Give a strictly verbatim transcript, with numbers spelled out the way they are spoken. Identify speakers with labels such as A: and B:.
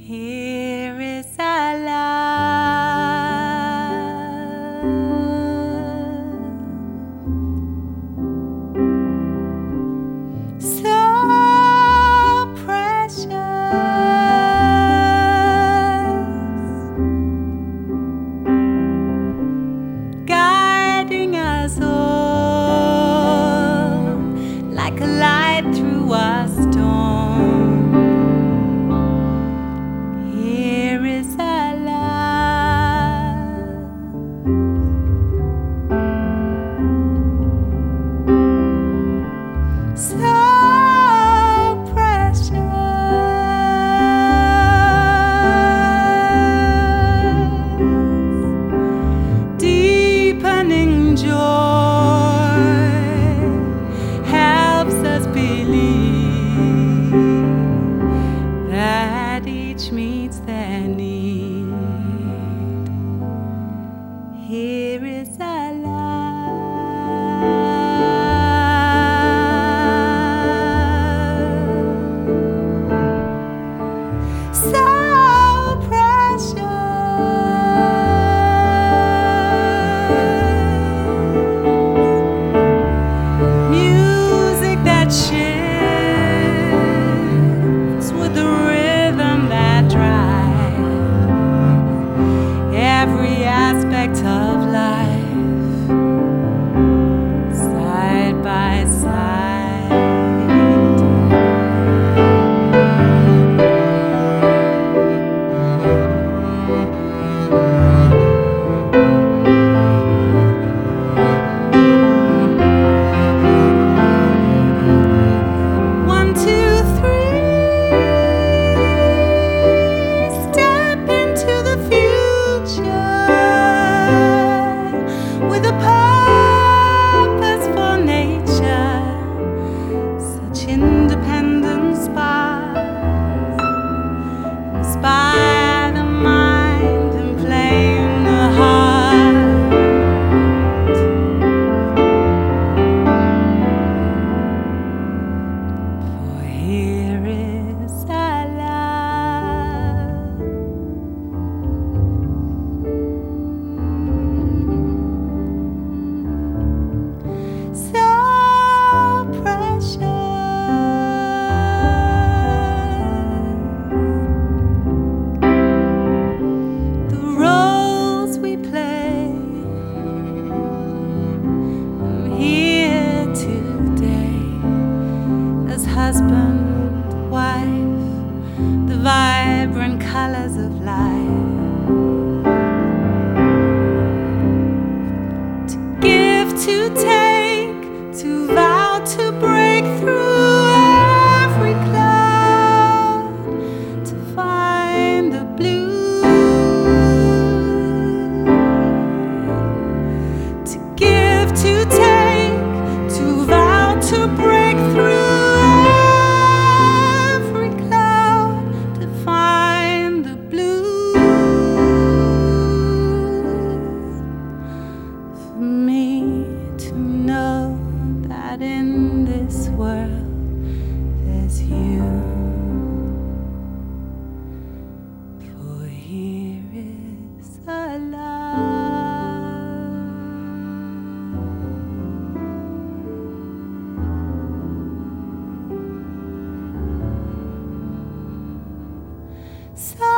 A: Here is our love, so precious, guiding us all like a light through a storm. Here is our love, so precious, deepening joy, helps us believe that each meets their need. Here is our love, so precious, music that shifts with the rhythm that drives every aspect of life, side by side. One, two, three, step into the future with a purpose for nature, such independent sparks inspire the mind and flame the heart. For here is our love, so precious, the roles we play. I'm here today as husband, wife, the vibrant colors of life. To give, to take, to vow, to break through every cloud, to find the blue. To give, to take, to vow, to break through every cloud, to find the blue. For me to know that in this world there's you. For here is our love, so